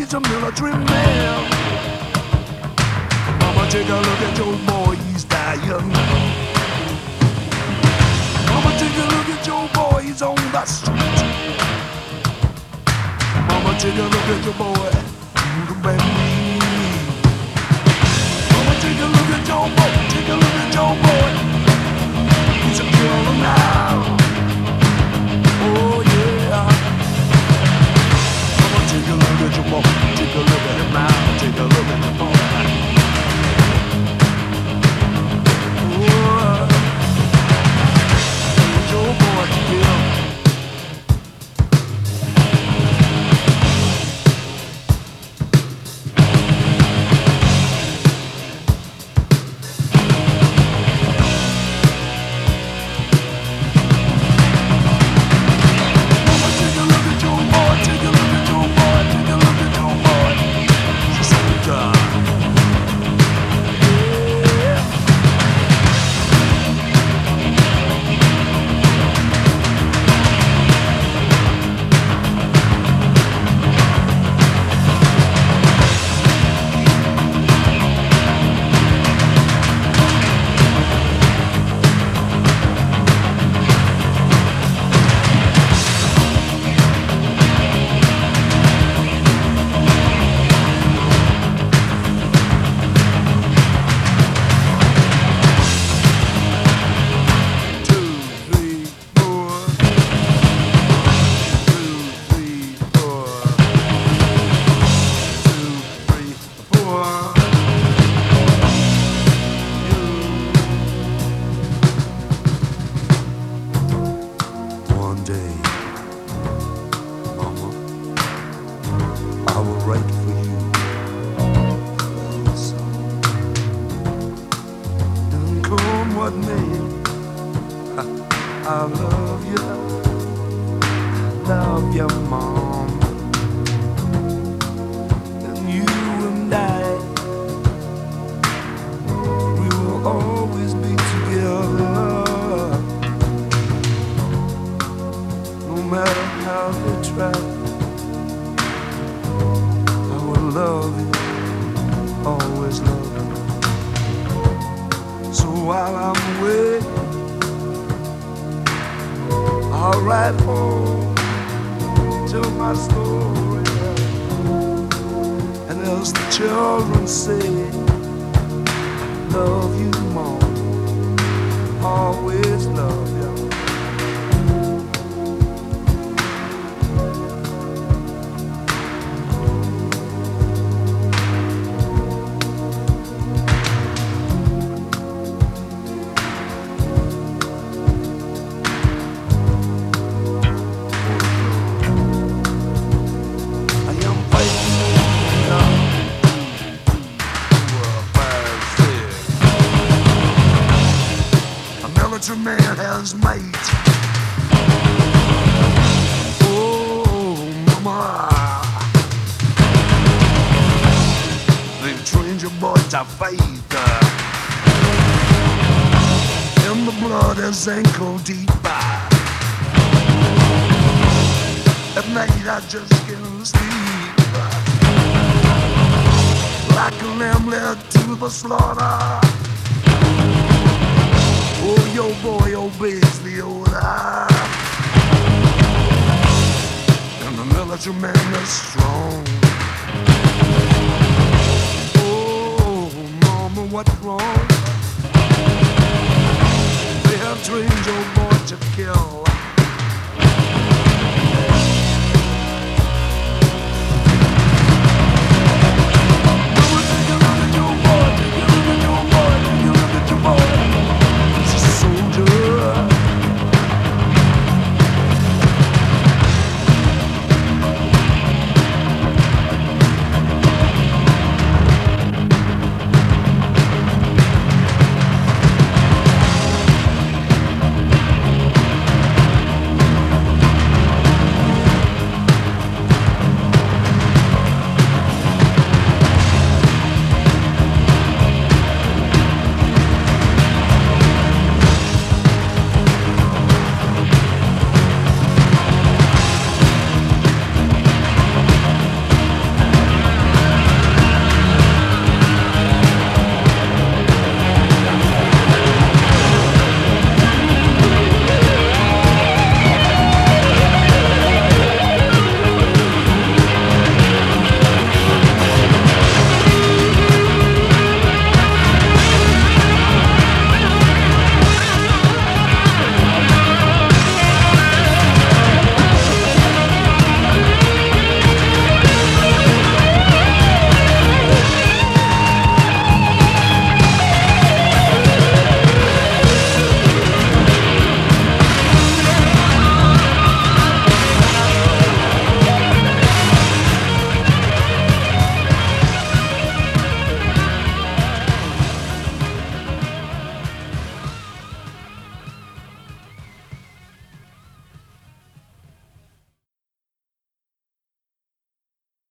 he's a military man. Mama, take a look at your boy, he's dying. Mama, take a look at your boy, he's on the street. Mama, take a look at your boy, you can bet me. Mama, take a look at your boy, take a look at your boy. He's a killer now. Oh yeah. Mama, take a look at your boy, take a look at him now, take a look at your boy. I will write for you a song. And come what may, I love you, mom. And you and I, we will always be together, no matter how they try. Love you, always love you. So while I'm away, I'll write home, tell my story. And as the children say, love you more, always love you. Military man has made. Oh, mama, they've trained your boy to faith. In the blood is ankle deep. At night I just can't sleep. Like a lamb led to the slaughter. Oh, your boy obeys the order, and the military man is strong. Oh, mama, what's wrong? They have trained your boy to kill.